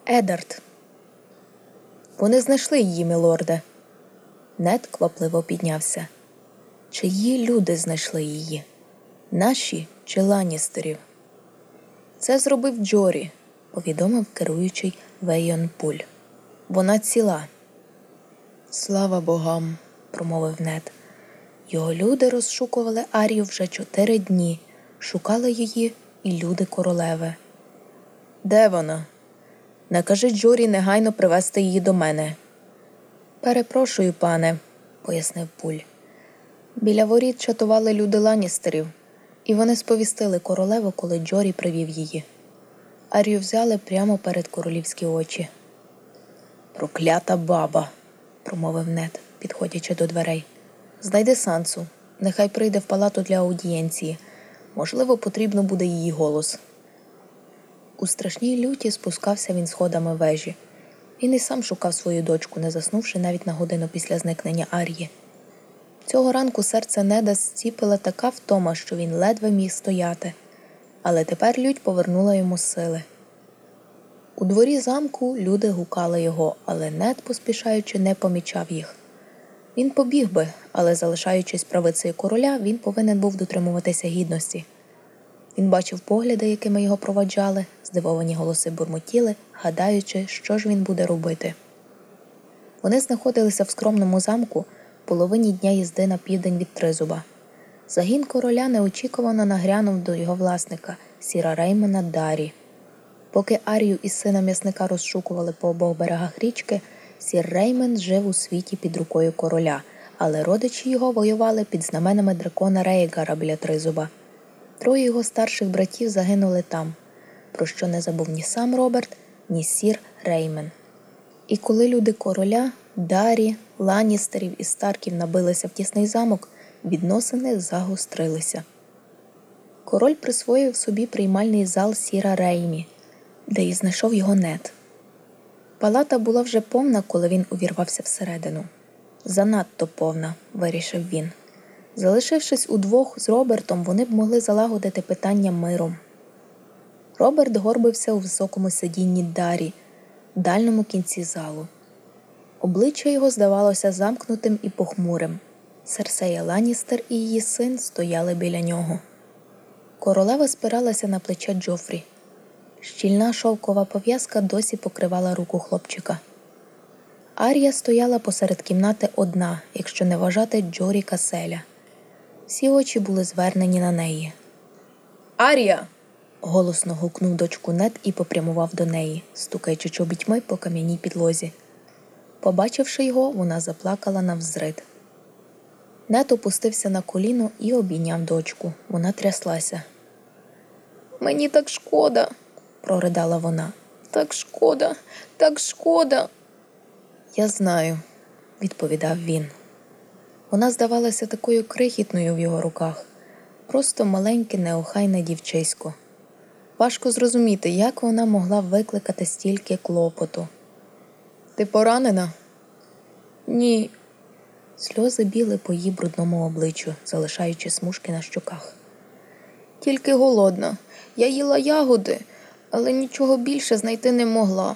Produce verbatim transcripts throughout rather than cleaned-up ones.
Едард. Вони знайшли її, мілорде. Нед квапливо піднявся. Чиї люди знайшли її? Наші чи Ланністерів? Це зробив Джорі, повідомив керуючий Вейон Пуль. Вона ціла. Слава богам, промовив Нед. Його люди розшукували Арію вже чотири дні. Шукали її і люди королеви. Де вона? Накажи Джорі негайно привезти її до мене. Перепрошую, пане, пояснив Пуль. Біля воріт чатували люди Ланністерів, і вони сповістили королеву, коли Джорі привів її. Арію взяли прямо перед королівські очі. Проклята баба, промовив Нед, підходячи до дверей. Знайди Сансу, нехай прийде в палату для аудієнції. Можливо, потрібно буде її голос. У страшній люті спускався він сходами вежі. Він і сам шукав свою дочку, не заснувши навіть на годину після зникнення Арії. Цього ранку серце Неда зціпила така втома, що він ледве міг стояти. Але тепер лють повернула йому сили. У дворі замку люди гукали його, але Нед, поспішаючи, не помічав їх. Він побіг би, але, залишаючись правицею короля, він повинен був дотримуватися гідності. Він бачив погляди, якими його проваджали, здивовані голоси бурмотіли, гадаючи, що ж він буде робити. Вони знаходилися в скромному замку, половині дня їзди на південь від Тризуба. Загін короля неочікувано нагрянув до його власника, сіра Реймена Дарі. Поки Арію і сина м'ясника розшукували по обох берегах річки, сір Реймен жив у світі під рукою короля, але родичі його воювали під знаменами дракона Рейгара біля Тризуба. Троє його старших братів загинули там, про що не забув ні сам Роберт, ні сір Реймен. І коли люди короля, Дарі, Ланністерів і Старків набилися в тісний замок, відносини загострилися. Король присвоїв собі приймальний зал сіра Реймі, де і знайшов його Нед. Палата була вже повна, коли він увірвався всередину. Занадто повна, вирішив він. Залишившись удвох з Робертом, вони б могли залагодити питання миром. Роберт горбився у високому сидінні Дарі, в дальньому кінці залу. Обличчя його здавалося замкнутим і похмурим. Серсея Ланністер і її син стояли біля нього. Королева спиралася на плече Джофрі. Щільна шовкова пов'язка досі покривала руку хлопчика. Арія стояла посеред кімнати одна, якщо не вважати Джорі Каселя. Всі очі були звернені на неї. «Арія!» – голосно гукнув дочку Нед і попрямував до неї, стукаючи чобітьми по кам'яній підлозі. Побачивши його, вона заплакала навзрид. Нед опустився на коліно і обійняв дочку. Вона тряслася. «Мені так шкода!» – проридала вона. «Так шкода! Так шкода!» «Я знаю», – відповідав він. Вона здавалася такою крихітною в його руках. Просто маленьке, неохайне дівчисько. Важко зрозуміти, як вона могла викликати стільки клопоту. «Ти поранена?» «Ні». Сльози біли по її брудному обличчю, залишаючи смужки на щоках. «Тільки голодна. Я їла ягоди, але нічого більше знайти не могла».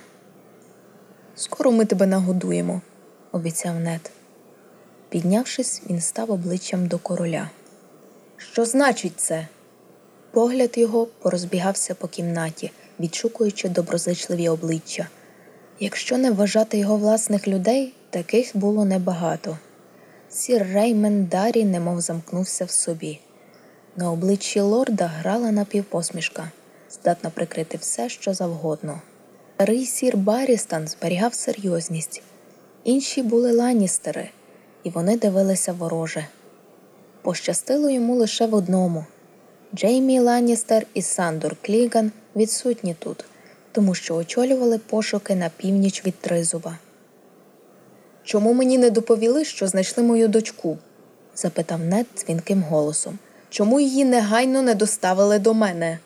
«Скоро ми тебе нагодуємо», – обіцяв Нед. Піднявшись, він став обличчям до короля. «Що значить це?» Погляд його порозбігався по кімнаті, відшукуючи доброзичливі обличчя. Якщо не вважати його власних людей, таких було небагато. Сір Реймен Дарі немов замкнувся в собі. На обличчі лорда грала напівпосмішка, здатна прикрити все, що завгодно. Старий сір Барістан зберігав серйозність. Інші були Ланністери, і вони дивилися вороже. Пощастило йому лише в одному. Джеймі Ланністер і Сандор Кліган відсутні тут, тому що очолювали пошуки на північ від Тризуба. «Чому мені не доповіли, що знайшли мою дочку?» – запитав Нед дзвінким голосом. «Чому її негайно не доставили до мене?»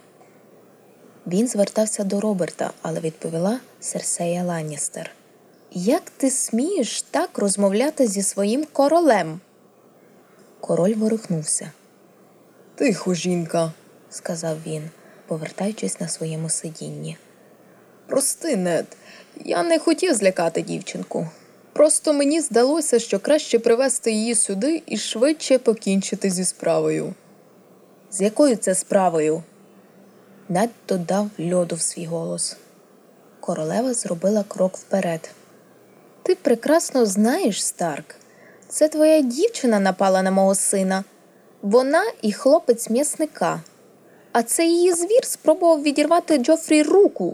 Він звертався до Роберта, але відповіла Серсея Ланністер. «Як ти смієш так розмовляти зі своїм королем?» Король ворухнувся. «Тихо, жінка», – сказав він, повертаючись на своєму сидінні. Прости, Нед, я не хотів злякати дівчинку. Просто мені здалося, що краще привезти її сюди і швидше покінчити зі справою. З якою це справою? Нед додав льоду в свій голос. Королева зробила крок вперед. Ти прекрасно знаєш, Старк, це твоя дівчина напала на мого сина. Вона і хлопець м'ясника. А це її звір спробував відірвати Джофрі руку.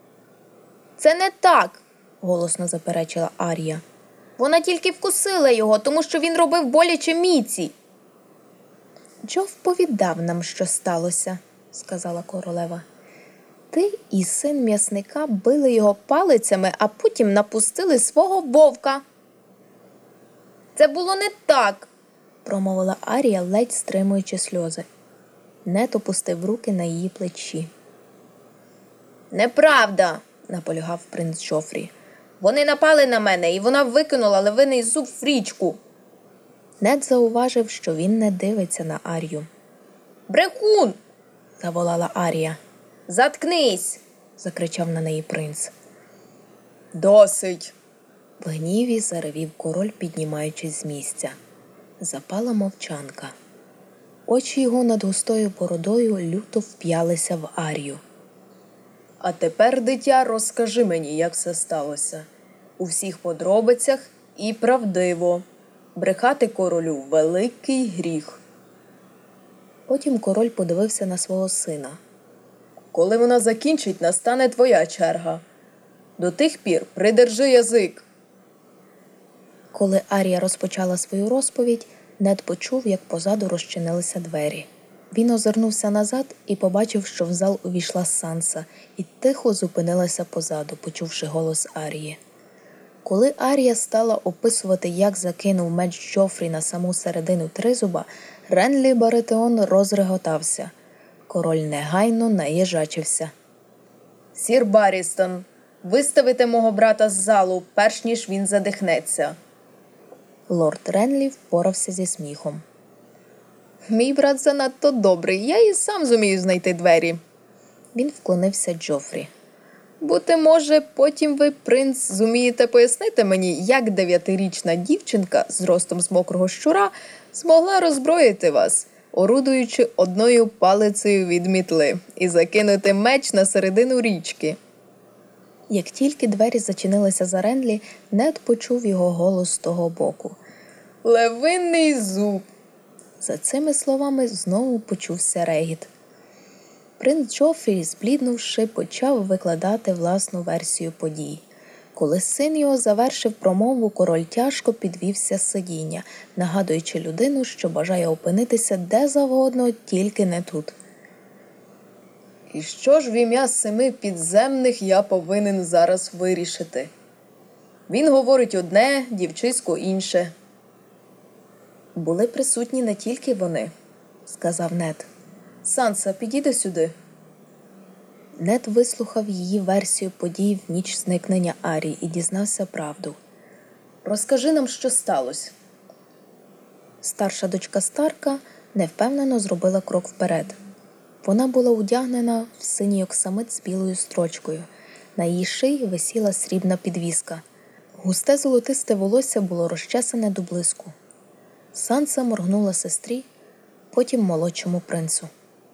Це не так, голосно заперечила Арія. Вона тільки вкусила його, тому що він робив боляче Міці. Джоф повідав нам, що сталося, сказала королева. Ти і син м'ясника били його палицями, а потім напустили свого вовка. Це було не так, промовила Арія, ледь стримуючи сльози. Нед опустив руки на її плечі. Неправда, наполягав принц Джофрі. Вони напали на мене, і вона викинула левиний зуб в річку. Нед зауважив, що він не дивиться на Арію. Брехун! заволала Арія. Заткнись! закричав на неї принц. Досить! В гніві заревів король, піднімаючись з місця. Запала мовчанка. Очі його над густою бородою люто вп'ялися в Арію. А тепер, дитя, розкажи мені, як все сталося. У всіх подробицях і правдиво. Брехати королю – великий гріх. Потім король подивився на свого сина. Коли вона закінчить, настане твоя черга. До тих пір придержи язик. Коли Арія розпочала свою розповідь, Нед почув, як позаду розчинилися двері. Він озирнувся назад і побачив, що в зал увійшла Санса і тихо зупинилася позаду, почувши голос Арії. Коли Арія стала описувати, як закинув меч Джофрі на саму середину тризуба, Ренлі Баратеон розреготався. Король негайно наїжачився. «Сір Баррістон, виставите мого брата з залу, перш ніж він задихнеться». Лорд Ренлі впорався зі сміхом. «Мій брат занадто добрий, я і сам зумію знайти двері». Він вклонився Джофрі. «Бути може, потім ви, принц, зумієте пояснити мені, як дев'ятирічна дівчинка з ростом з мокрого щура змогла роззброїти вас, орудуючи одною палицею від мітли, і закинути меч на середину річки». Як тільки двері зачинилися за Ренлі, Нед почув його голос з того боку. «Левинний зуб!» За цими словами знову почувся регіт. Принц Джофрі, збліднувши, почав викладати власну версію подій. Коли син його завершив промову, король тяжко підвівся з сидіння, нагадуючи людину, що бажає опинитися де завгодно, тільки не тут. «І що ж в ім'я семи підземних я повинен зараз вирішити? Він говорить одне, дівчисько інше». «Були присутні не тільки вони», – сказав Нед. «Санса, підійди сюди». Нед вислухав її версію подій в ніч зникнення Арії і дізнався правду. «Розкажи нам, що сталося». Старша дочка Старка невпевнено зробила крок вперед. Вона була одягнена в синій оксамит з білою строчкою. На її шиї висіла срібна підвіска. Густе золотисте волосся було розчесане до блиску. Санса моргнула сестрі, потім молодшому принцу.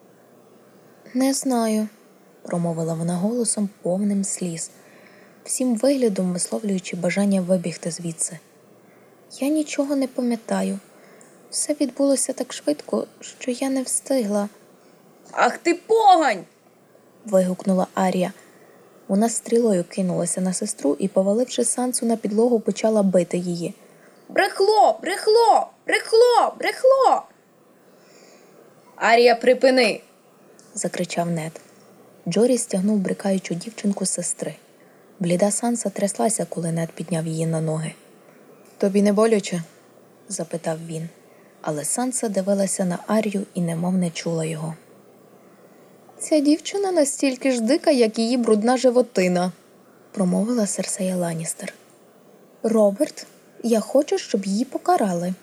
«Не знаю», – промовила вона голосом, повним сліз, всім виглядом висловлюючи бажання вибігти звідси. «Я нічого не пам'ятаю. Все відбулося так швидко, що я не встигла». «Ах ти погань!» – вигукнула Арія. Вона стрілою кинулася на сестру і, поваливши Сансу на підлогу, почала бити її. «Брехло! Брехло! Брехло! Брехло!» «Арія, припини!» – закричав Нед. Джорі стягнув брикаючу дівчинку з сестри. Бліда Санса тряслася, коли Нед підняв її на ноги. «Тобі не боляче?» – запитав він. Але Санса дивилася на Арію і немов не чула його. «Ця дівчина настільки ж дика, як її брудна животина», – промовила Серсея Ланністер. «Роберт, я хочу, щоб її покарали».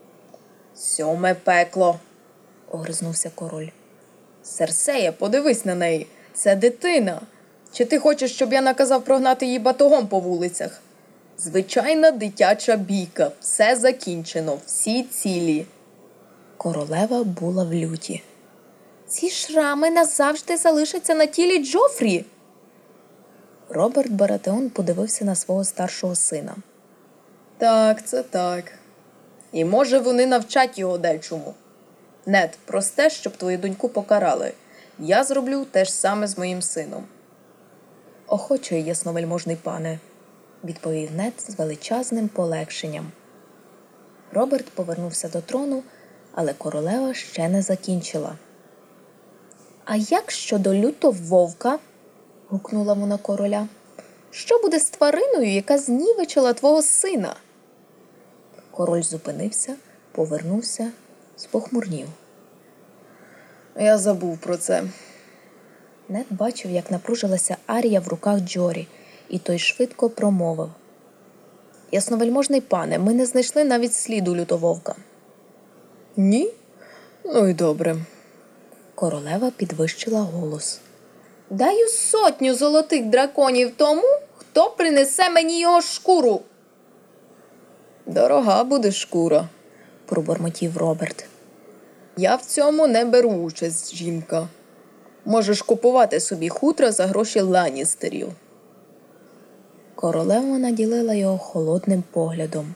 «Сьоме пекло», – огризнувся король. «Серсея, подивись на неї. Це дитина. Чи ти хочеш, щоб я наказав прогнати її батогом по вулицях? Звичайна дитяча бійка. Все закінчено. Всі цілі. Королева була в люті. Ці шрами назавжди залишаться на тілі Джофрі. Роберт Баратеон подивився на свого старшого сина. Так, це так. І може вони навчать його дечому. Нед, просте, щоб твою доньку покарали. Я зроблю те ж саме з моїм сином. Охоче, ясновельможний пане, відповів Нед з величезним полегшенням. Роберт повернувся до трону, але королева ще не закінчила. А як щодо лютого вовка? Гукнула вона короля. Що буде з твариною, яка знівечила твого сина? Король зупинився, повернувся, спохмурнів. Я забув про це. Нед бачив, як напружилася Арія в руках Джорі, і той швидко промовив. Ясновельможний пане, ми не знайшли навіть сліду лютововка. Ні? Ну й добре. Королева підвищила голос. Даю сотню золотих драконів тому, хто принесе мені його шкуру. Дорога буде шкура, пробурмотів Роберт. Я в цьому не беру участь, жінка. Можеш купувати собі хутра за гроші Ланністерів. Королева наділила його холодним поглядом.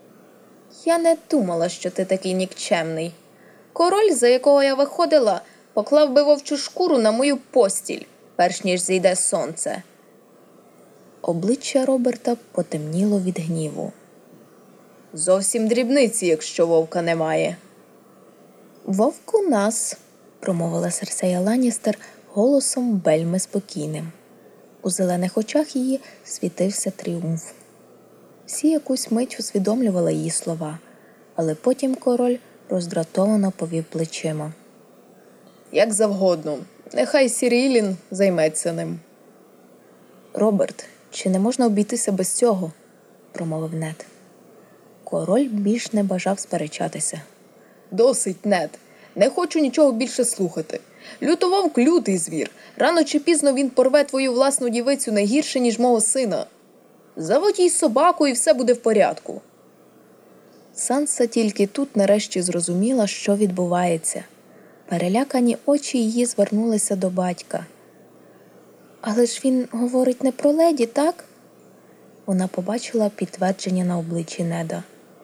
Я не думала, що ти такий нікчемний. Король, за якого я виходила, поклав би вовчу шкуру на мою постіль, перш ніж зійде сонце. Обличчя Роберта потемніло від гніву. Зовсім дрібниці, якщо вовка немає. Вовк у нас, промовила Серсея Ланністер голосом вельми спокійним. У зелених очах її світився тріумф. Всі якусь мить усвідомлювали її слова, але потім король роздратовано повів плечима. Як завгодно. Нехай Сірілін займеться ним. Роберт, чи не можна обійтися без цього? Промовив Нед. Король більш не бажав сперечатися. Досить, Нед. Не хочу нічого більше слухати. Лютововк – лютий звір. Рано чи пізно він порве твою власну дівицю не гірше, ніж мого сина. Заводь їй собаку, і все буде в порядку. Санса тільки тут нарешті зрозуміла, що відбувається. Перелякані очі її звернулися до батька. Але ж він говорить не про леді, так? Вона побачила підтвердження на обличчі Неда.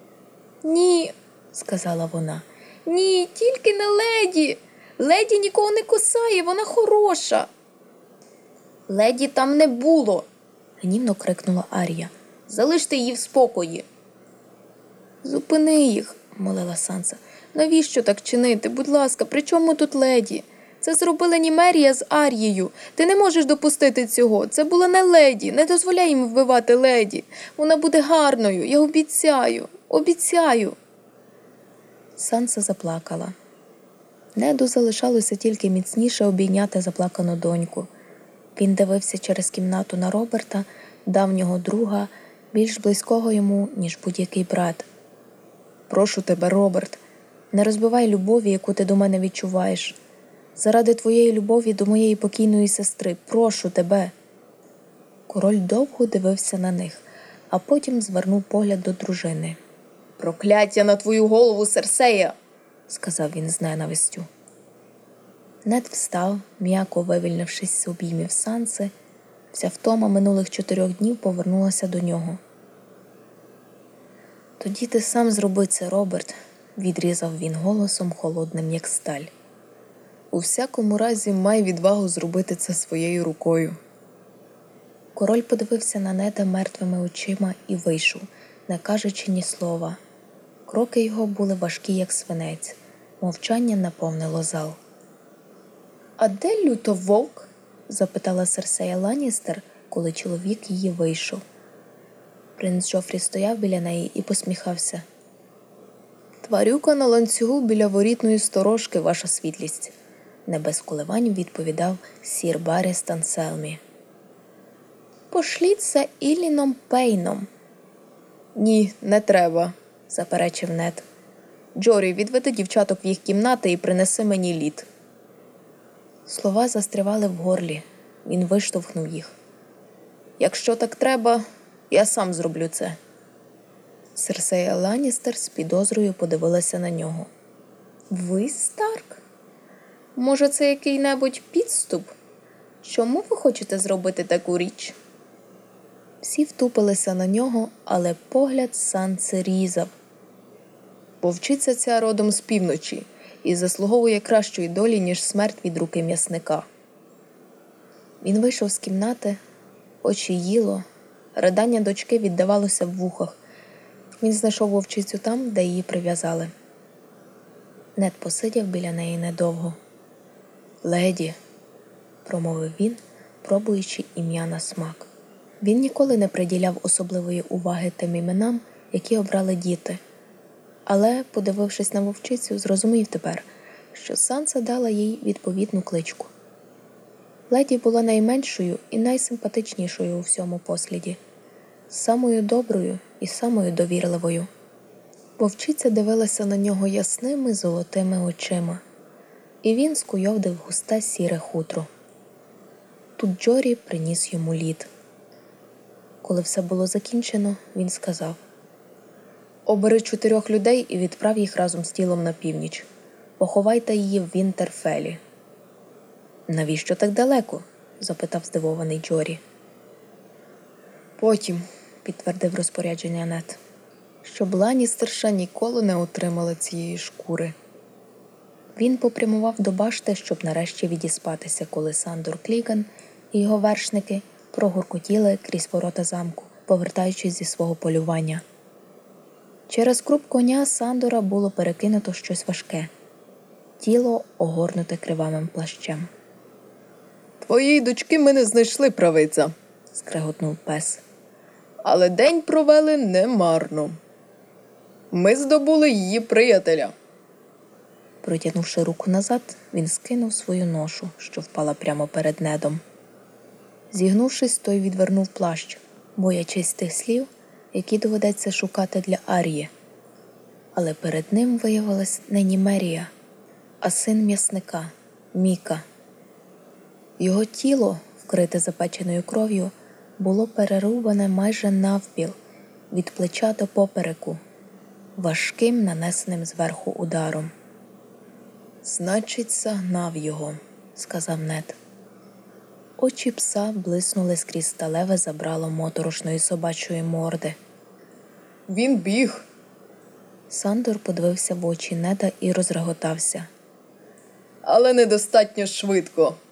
Ні, сказала вона. Ні, тільки не леді. Леді нікого не кусає, вона хороша. Леді там не було, гнівно крикнула Арія. Залиште її в спокої. Зупини їх, молила Санса. Навіщо так чинити? Будь ласка, при чому тут леді? Це зробила Німерія з Арією. Ти не можеш допустити цього. Це була не леді. Не дозволяй їм вбивати леді. Вона буде гарною. Я обіцяю. Обіцяю. Санса заплакала. Неду залишалося тільки міцніше обійняти заплакану доньку. Він дивився через кімнату на Роберта, давнього друга, більш близького йому, ніж будь-який брат. Прошу тебе, Роберт, не розбивай любові, яку ти до мене відчуваєш. Заради твоєї любові до моєї покійної сестри, прошу тебе. Король довго дивився на них, а потім звернув погляд до дружини. Прокляття на твою голову, Серсея, сказав він з ненавистю. Нед встав, м'яко вивільнившись з обіймів Санси. Вся втома минулих чотирьох днів повернулася до нього. Тоді ти сам зроби це, Роберт, відрізав він голосом холодним, як сталь. У всякому разі, май відвагу зробити це своєю рукою. Король подивився на Неда мертвими очима і вийшов, не кажучи ні слова. Кроки його були важкі, як свинець. Мовчання наповнило зал. «А де лютововк?» – запитала Серсея Ланністер, коли чоловік її вийшов. Принц Джофрі стояв біля неї і посміхався. «Тварюка на ланцюгу біля ворітної сторожки, ваша світлість», – не без коливань відповідав сір Барріс Танселмі. «Пошліть за Ілліном Пейном». «Ні, не треба», – заперечив Нед. «Джорі, відведи дівчаток в їх кімнати і принеси мені лід». Слова застрявали в горлі. Він виштовхнув їх. Якщо так треба, я сам зроблю це. Серсея Ланністер з підозрою подивилася на нього. Ви, Старк? Може, це який-небудь підступ? Чому ви хочете зробити таку річ? Всі втупилися на нього, але погляд Санси різав. Вовчиця ця родом з півночі і заслуговує кращої долі, ніж смерть від руки м'ясника. Він вийшов з кімнати, очі їло, ридання дочки віддавалося в вухах. Він знайшов вовчицю там, де її прив'язали. Нед посидів біля неї недовго. «Леді», – промовив він, пробуючи ім'я на смак. Він ніколи не приділяв особливої уваги тим іменам, які обрали діти. Але, подивившись на вовчицю, зрозумів тепер, що Санса дала їй відповідну кличку. Леді була найменшою і найсимпатичнішою у всьому посліді, самою доброю і самою довірливою. Вовчиця дивилася на нього ясними золотими очима, і він скуйовдив густе сіре хутро. Тут Джорі приніс йому лід. Коли все було закінчено, він сказав: «Обери чотирьох людей і відправ їх разом з тілом на північ. Поховайте її в Вінтерфелі». «Навіщо так далеко?» – запитав здивований Джорі. «Потім», – підтвердив розпорядження Нед, «щоб Ланністерша ніколи не отримала цієї шкури». Він попрямував до башти, щоб нарешті відіспатися, коли Сандор Кліган і його вершники прогуркотіли крізь ворота замку, повертаючись зі свого полювання. Через круп коня Сандора було перекинуто щось важке. Тіло огорнуте кривавим плащем. «Твоєї дочки ми не знайшли, правиця», – скреготнув пес. «Але день провели немарно. Ми здобули її приятеля». Протягнувши руку назад, він скинув свою ношу, що впала прямо перед Недом. Зігнувшись, той відвернув плащ, боячись тих слів, які доведеться шукати для Арії. Але перед ним виявилась не Німерія, а син м'ясника – Міка. Його тіло, вкрите запеченою кров'ю, було перерубане майже навпіл, від плеча до попереку, важким нанесеним зверху ударом. «Значить, загнав його», – сказав Нед. Очі пса блиснули скрізь сталеве забрало моторошної собачої морди. «Він біг!» Сандор подивився в очі Неда і розреготався. «Але недостатньо швидко!»